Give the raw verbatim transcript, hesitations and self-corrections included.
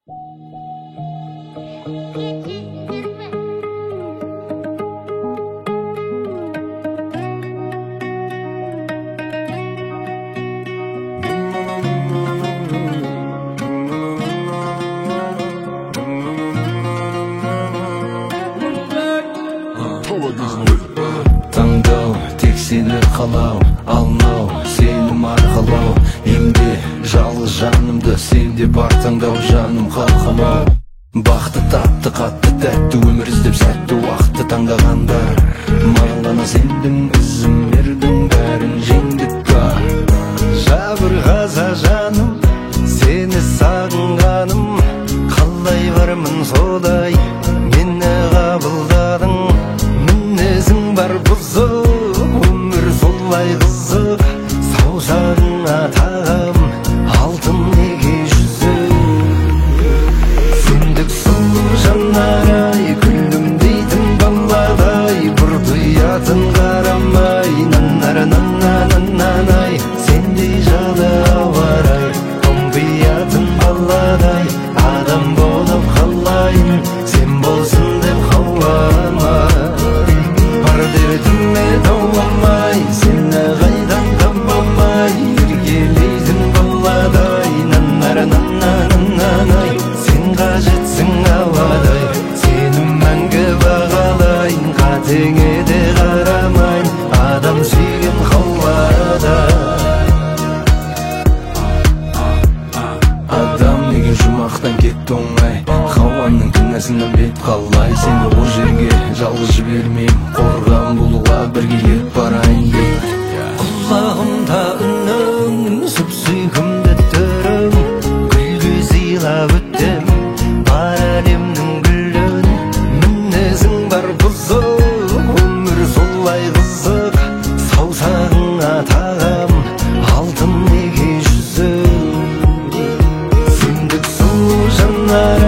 Таңдау, тек сені қалау, алынау, сенім арқалау. Емде жалғыз жанымды сенде бар таңдау, жаным қалқамау. Бақты тапты, қатты тәтті өмір іздеп сәтті уақытты таңдағанда, маған ғана сендің, ізім бердің, бәрін жеңдік па. Жабырғаза жаным, сені сағынғаным, қалай бармын содай мені қабылдадың. Мінезің бар бұзық, өмір солай қызық, саусағыңа тағам алтын неге жүзік. Сендік сұлу жанарай, күлім дейтін баладай, бұрдыятын қарамай, нанара-нана-нанай. Сендей жады ауарай, қомпиятын баладай, адам болып қалайын, сен болсын деп қаламай. Бар дертіме дауамай, сені қайдан табамай, еркелейтін баладай, нанара-нана-нанай. Сен қажетсің ауадай, сені мәңгі бағалайын, қатеңе де қарамайын, адам сүйген хауадай. Адам неге жұмақтан кетті оңай, хауаның кінәсінен бет қалай. Сені ол жерге жалғыз жібермеймін, қорған болуға бірге ет барайын деп. Құлағымда үнің, сүп-сүйкімді түрің, гүлге сыйлап өттім бар әлемнің гүлін. Мінезің бар бұзық, өмір солай қызық, саусағыңа тағам алтын неге жүзік. Сендік сұлу жанар